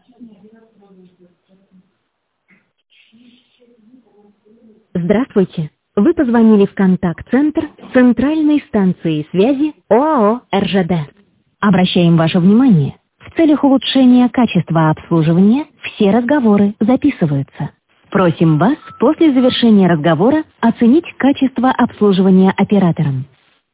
Здравствуйте. Вы позвонили в контакт-центр центральной станции связи ОАО РЖД. Обращаем ваше внимание. В целях улучшения качества обслуживания все разговоры записываются. Просим вас после завершения разговора оценить качество обслуживания оператором.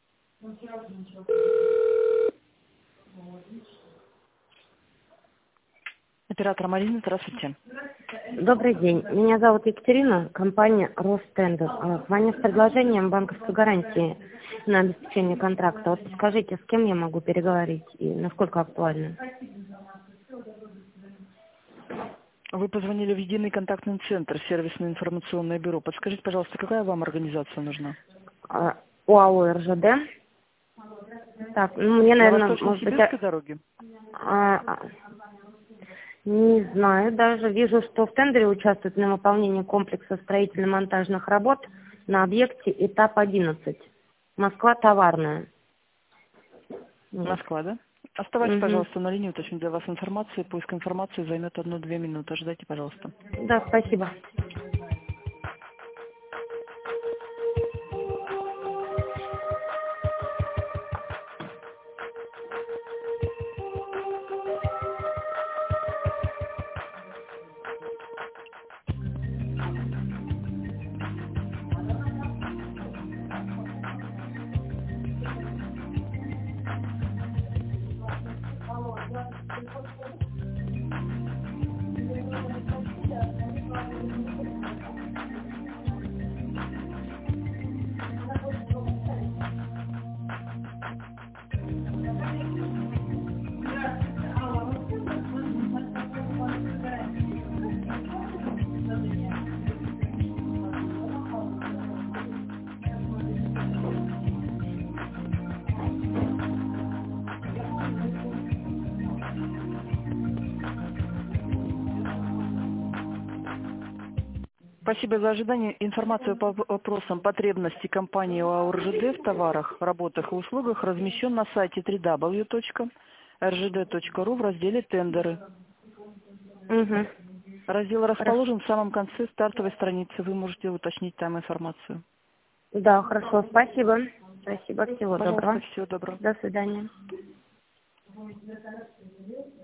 Оператор Марина, здравствуйте. Добрый день. Меня зовут Екатерина, компания Ростендер. Звоню с предложением банковской гарантии на обеспечение контракта. Вот скажите, с кем я могу переговорить и насколько актуально? Вы позвонили в единый контактный центр, сервисное информационное бюро. Подскажите, пожалуйста, какая вам организация нужна? ОАО РЖД. Так, ну мне, наверное, может быть... Восточно-Сибирской дороги? Не знаю даже. Вижу, что в тендере участвует на выполнении комплекса строительно-монтажных работ на объекте этап 11. Москва товарная. Москва, да? Оставайтесь, пожалуйста, на линии, уточню для вас информацию. Поиск информации займет 1-2 минуты. Ожидайте, пожалуйста. Да, спасибо. Спасибо за ожидание. Информацию по вопросам потребностей компании ОАО РЖД в товарах, работах и услугах размещен на сайте www.rgd.ru в разделе «Тендеры». Раздел расположен в самом конце стартовой страницы. Вы можете уточнить там информацию. Да, хорошо. Спасибо. Спасибо. Всего доброго. Всего доброго. До свидания.